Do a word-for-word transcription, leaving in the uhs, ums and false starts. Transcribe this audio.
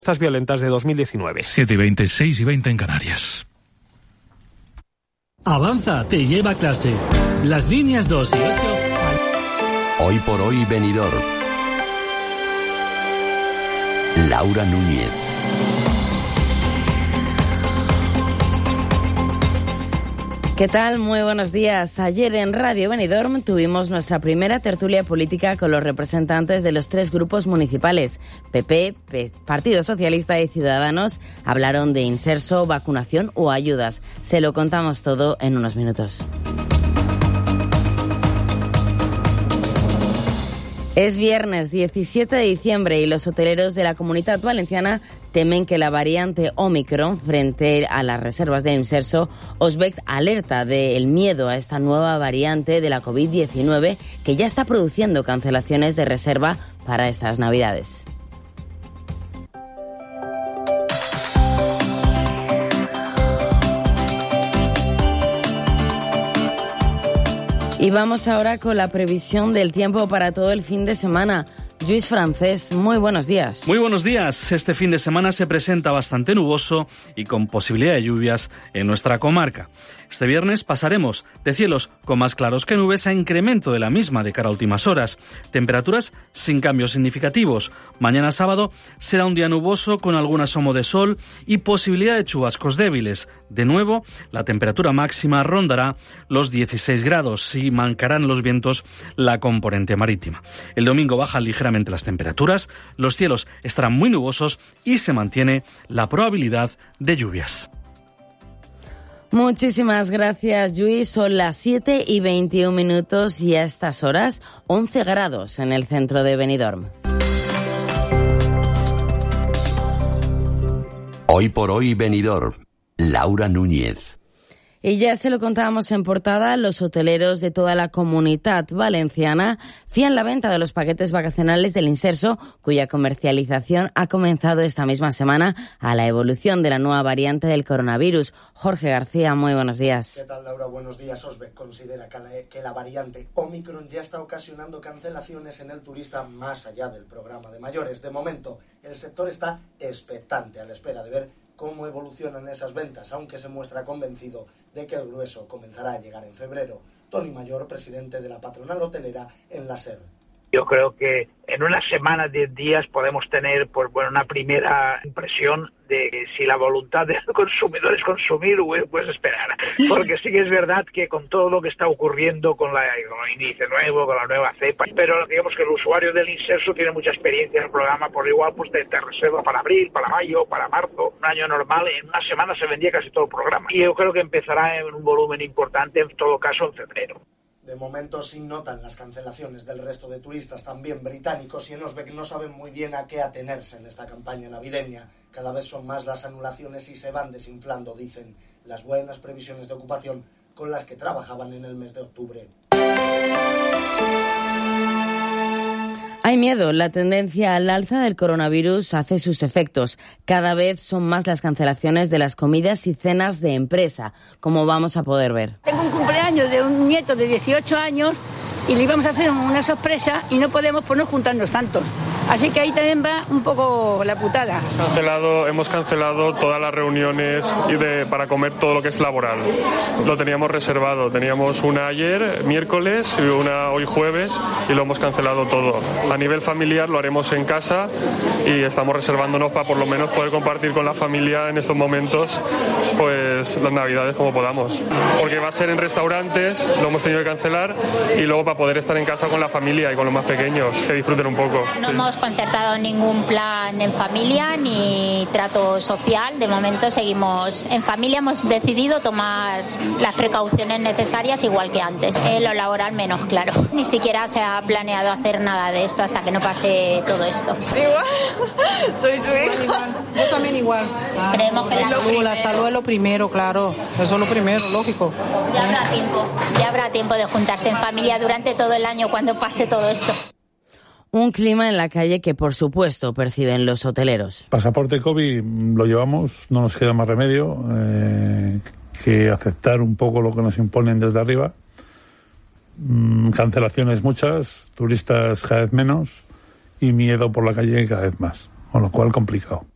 Estas violentas de dos mil diecinueve. siete y veinte, seis y veinte en Canarias. Avanza, te lleva a clase. Las líneas dos y ocho. Hoy por hoy, Benidorm. Laura Núñez. ¿Qué tal? Muy buenos días. Ayer en Radio Benidorm tuvimos nuestra primera tertulia política con los representantes de los tres grupos municipales. P P, P- Partido Socialista y Ciudadanos hablaron de inserso, vacunación o ayudas. Se lo contamos todo en unos minutos. Es viernes diecisiete de diciembre y los hoteleros de la Comunitat Valenciana temen que la variante Omicron frente a las reservas de inserso. Osbec alerta del miedo a esta nueva variante de la covid diecinueve que ya está produciendo cancelaciones de reserva para estas Navidades. Y vamos ahora con la previsión del tiempo para todo el fin de semana. Lluís Francés, muy buenos días. Muy buenos días. Este fin de semana se presenta bastante nuboso y con posibilidad de lluvias en nuestra comarca. Este viernes pasaremos de cielos con más claros que nubes a incremento de la misma de cara a últimas horas. Temperaturas sin cambios significativos. Mañana sábado será un día nuboso con algún asomo de sol y posibilidad de chubascos débiles. De nuevo, la temperatura máxima rondará los dieciséis grados y mancarán los vientos la componente marítima. El domingo bajan ligeramente las temperaturas, los cielos estarán muy nubosos y se mantiene la probabilidad de lluvias. Muchísimas gracias, Lluís. Son las siete y veintiún minutos y a estas horas once grados en el centro de Benidorm. Hoy por hoy, Benidorm. Laura Núñez. Y ya se lo contábamos en portada, los hoteleros de toda la Comunitat Valenciana fían la venta de los paquetes vacacionales del inserso, cuya comercialización ha comenzado esta misma semana a la evolución de la nueva variante del coronavirus. Jorge García, muy buenos días. ¿Qué tal, Laura? Buenos días. Osbec considera que la, que la variante Omicron ya está ocasionando cancelaciones en el turista más allá del programa de mayores. De momento, el sector está expectante a la espera de ver cómo evolucionan esas ventas, aunque se muestra convencido de que el grueso comenzará a llegar en febrero. Toni Mayor, presidente de la patronal hotelera en la SER. Yo creo que en unas semanas, diez días, podemos tener pues bueno una primera impresión de si la voluntad del consumidor es consumir o es pues, esperar. Porque sí que es verdad que con todo lo que está ocurriendo con, la, con el índice nuevo, con la nueva cepa, pero digamos que el usuario del inserso tiene mucha experiencia en el programa, por igual pues te, te reserva para abril, para mayo, para marzo. Un año normal, en una semana se vendía casi todo el programa. Y yo creo que empezará en un volumen importante, en todo caso en febrero. De momento sí notan las cancelaciones del resto de turistas, también británicos, y en Osbec no saben muy bien a qué atenerse en esta campaña navideña. Cada vez son más las anulaciones y se van desinflando, dicen, las buenas previsiones de ocupación con las que trabajaban en el mes de octubre. Hay miedo. La tendencia al alza del coronavirus hace sus efectos. Cada vez son más las cancelaciones de las comidas y cenas de empresa, como vamos a poder ver. Tengo un cumpleaños de un nieto de dieciocho años y le íbamos a hacer una sorpresa y no podemos por no juntarnos tantos. Así que ahí también va un poco la putada. Cancelado, hemos cancelado todas las reuniones y de, para comer todo lo que es laboral. Lo teníamos reservado. Teníamos una ayer, miércoles, y una hoy jueves, y lo hemos cancelado todo. A nivel familiar lo haremos en casa y estamos reservándonos para por lo menos poder compartir con la familia en estos momentos pues las navidades como podamos. Porque va a ser en restaurantes, lo hemos tenido que cancelar, y luego para poder estar en casa con la familia y con los más pequeños, que disfruten un poco. No sí. hemos concertado ningún plan en familia ni trato social. De momento seguimos en familia. Hemos decidido tomar las precauciones necesarias igual que antes. En lo laboral menos, claro. Ni siquiera se ha planeado hacer nada de esto hasta que no pase todo esto. Igual, soy su hija. Yo también igual. Claro. Creemos que la salud, la salud es lo primero, claro. Eso es lo primero, lógico. Ya habrá tiempo. Ya habrá tiempo de juntarse en familia durante todo el año cuando pase todo esto. Un clima en la calle que, por supuesto, perciben los hoteleros. Pasaporte COVID lo llevamos, no nos queda más remedio eh, que aceptar un poco lo que nos imponen desde arriba. Mm, cancelaciones muchas, turistas cada vez menos y miedo por la calle cada vez más, con lo cual complicado.